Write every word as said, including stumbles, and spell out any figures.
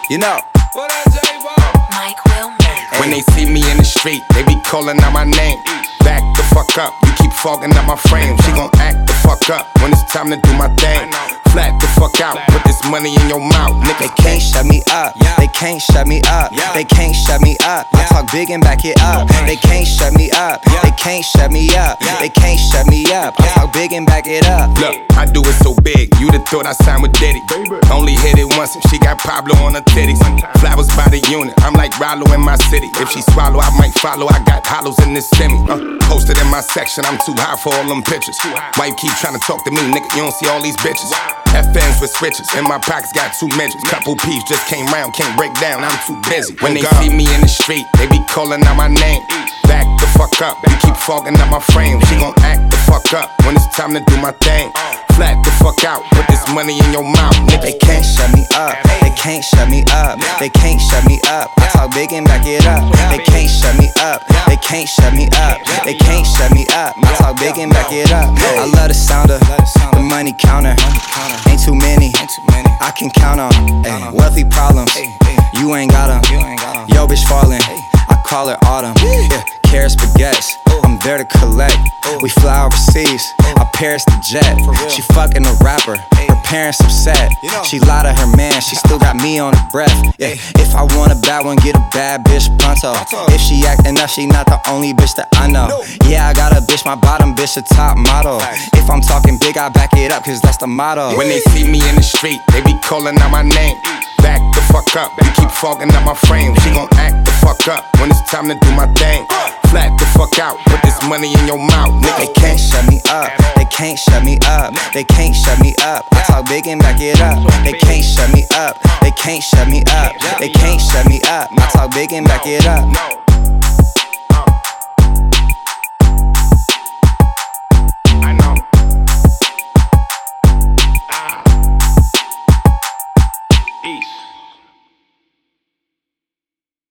You know. What up, J-Bo? Mike Wilmer. When they see me in the street, they be calling out my name. Back the fuck up, you keep fogging up my frame. She gon' act the fuck up when it's time to do my thing. Flat the fuck out, put this money in your mouth, nigga. They can't shut me up, they can't shut me up, they can't shut me up. I talk big and back it up. They can't shut me up, they can't shut me up, they can't shut me up. I talk big and back it up. Look, I do it so big, you'd have thought I signed with Diddy. Only hit it once and she got Pablo on her titties. Flowers by the unit, I'm like Rollo in my city. If she swallow, I might follow, I got hollows in this semi. uh, Posted in my section, I'm too high for all them pictures. Wife keep trying to talk to me, nigga, you don't see all these bitches. F Ns with switches, in my pockets got two midgets. Couple peeps just came round, can't break down, I'm too busy. When they see me in the street, they be calling out my name. Back the fuck up, you keep fogging up my frame. She gon' act the fuck up when it's time to do my thing. Flat the fuck out, put this money in your mouth, nigga. They can't shut me up, they can't shut me up, they can't shut me up. I talk big and back it up. They can't shut me up, they can't shut me up, they can't shut me up. I talk big and back it up. I love the sound of the money counter. Ain't too many, I can count on. Ay, wealthy problems, you ain't got them. Yo, bitch fallin', I call it autumn. Yeah, carrots, baguettes, I'm there to collect. We fly overseas, I Paris the jet. She fucking a rapper, her parents upset. She lied to her man, she still got me on her breath. Yeah, if I want a bad one, get a bad bitch pronto. If she acting up, she not the only bitch that I know. Yeah, I got a bitch, my bottom bitch a top model. If I'm talking big, I back it up, cause that's the motto. When they see me in the street, they be calling out my name. Back the fuck up, you keep fogging up my frame. She gon' act the fuck up when it's time to do my thing. Flat the fuck out, put this money in your mouth, nigga. They can't shut me up, they can't shut me up, they can't shut me up. I talk big and back it up. They can't shut me up, they can't shut me up, they can't shut me up. I talk big and back it up.